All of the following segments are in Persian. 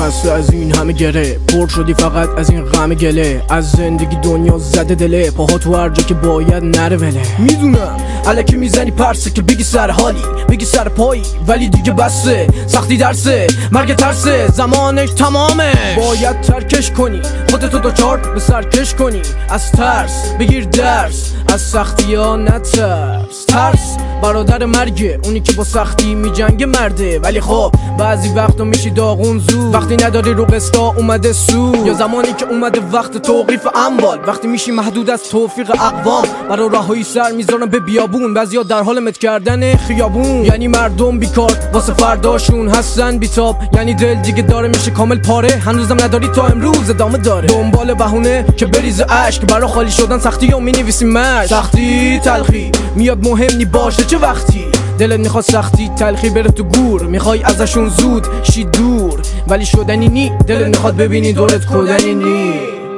بسته از این همه گره، پر شدی فقط از این غم گله. از زندگی دنیا زده دله، پاها تو هر جا که باید نره وله. میدونم الکی میزنی پرسه که بگی سر حالی، بگی سر پایی، ولی دیگه بسه. سختی درسه، مرگ ترسه، زمانش تمامه. باید ترکش کنی، خودتو دوچار به سرکش کنی. از ترس بگیر درس، از سختی ها نترس. ترس برادر مرگه، اونی که با سختی میجنگه مرده. ولی خب بعضی وقتا میشی داغون زود، وقتی نداری رو قسطا اومده سود، یا زمانی که اومده وقت توقیف اموال. وقتی میشی محدود از توفیق اقوام، برای راهایی سر میذارن به بیابون. بعضیا در حال مت کردن خیابون. یعنی مردم بیکار واسه فرداشون هستن بیتاب، یعنی دل دیگه داره میشه کامل پاره. هنوزم نداری تا امروز ادامه داره. دنبال بهونه که بریز اشک، برای خالی شدن سختی و مینویسی مشق. سختی تلخی میاد مهم نی باشه چه وقتی. دلت میخواد سختی تلخی بره تو گور، میخوای ازشون زود شی دور، ولی شدنی نی. دلت میخواد ببینی دورت کدنی نی.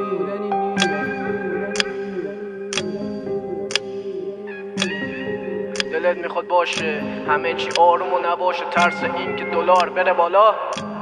دلت میخواد باشه همه چی آروم و نباشه ترس این که دلار بره بالا.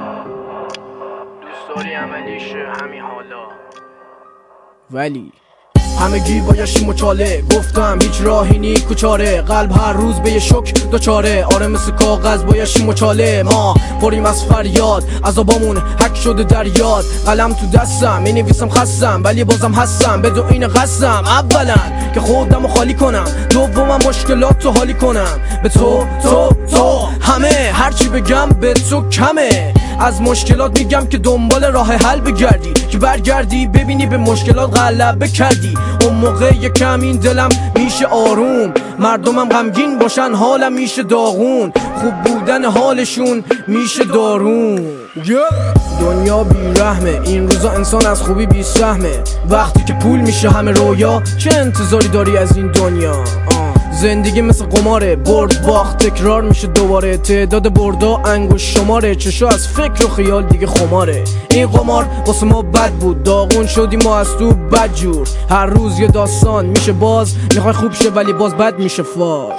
دوست داری عملیشه همین حالا، ولی همگی بایشی مچاله. گفتم هیچ راهی نی کوچاره، قلب هر روز به یه شک دوچاره. آره مثل کاغذ بایشی مچاله، ما بریم از فریاد. عذابامون حک شده در یاد، قلم تو دستم مینویسم خستم، ولی بازم هستم بدون این قصدم. اولا که خودمو خالی کنم، دومم مشکلات تو حالی کنم. به تو همه هرچی بگم به تو کمه. از مشکلات میگم که دنبال راه حل بگردی، که برگردی ببینی به مشکلات غلبه کردی. اون موقع یکم این دلم میشه آروم، مردمم غمگین باشن حالم میشه داغون. خوب بودن حالشون میشه دارون. دنیا بیرحمه، این روزا انسان از خوبی بی سهمه. وقتی که پول میشه همه رویا، چه انتظاری داری از این دنیا؟ زندگی مثل قماره، برد باخت تکرار میشه دوباره. تعداد بردا انگوش شماره، چشو از فکر و خیال دیگه خماره. این قمار واسه ما بد بود، داغون شدیم ما از تو بدجور. هر روز یه داستان میشه باز، میخوای خوب شه ولی باز بد میشه فاز.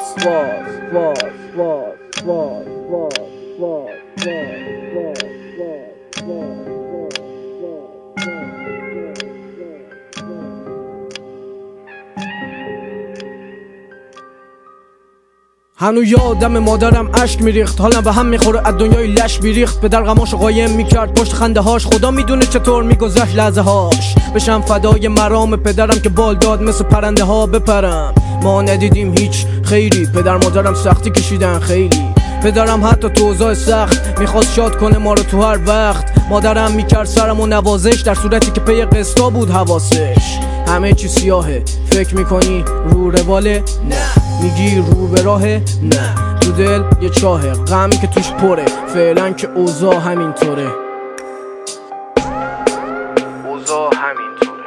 هنو یادم مادرم اشک میریخت، حالم به هم میخوره از دنیای لش بیریخت. پدر غماشو قایم میکرد پشت خنده هاش، خدا میدونه چطور میگذشت لحظه هاش. بشم فدای مرام پدرم که بال داد مثل پرنده ها بپرم. ما ندیدیم هیچ خیری، پدر مادرم سختی کشیدن خیلی. پدرم حتی تو اوضاع سخت میخواست شاد کنه ما رو تو هر وقت. مادرم میکرد سرمو نوازش، در صورتی که پی قسطا بود حواسش. همه چی سیاهه، فکر میکنی رو رواله؟ نه. میگی رو به راهه؟ نه. تو دل یه چاهه، غم که توش پره. فعلا که اوضاع همینطوره، اوضاع همینطوره.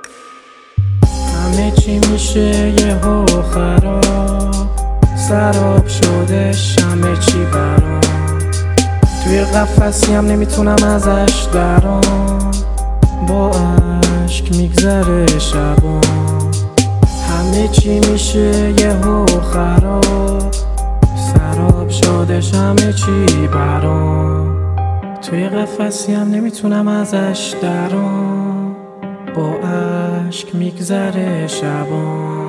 همه چی میشه یهو خراب، سراب شدش همه چی برام. توی قفسی هم نمیتونم ازش درام، با عشق میگذره شبام. همه چی میشه یهو خراب، سراب شدش همه چی برام. توی قفسی هم نمیتونم ازش درام، با عشق میگذره شبام.